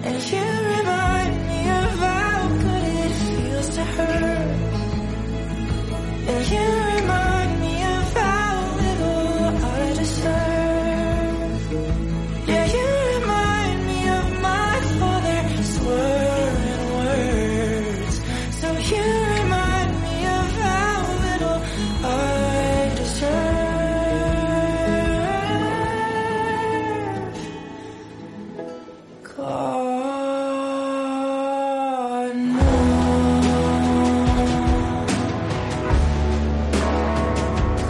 And you remind me of how good it feels to hurt. And you remind me of how little I deserve. Yeah, you remind me of my father's swirling words. So you remind me of how little I deserve. Call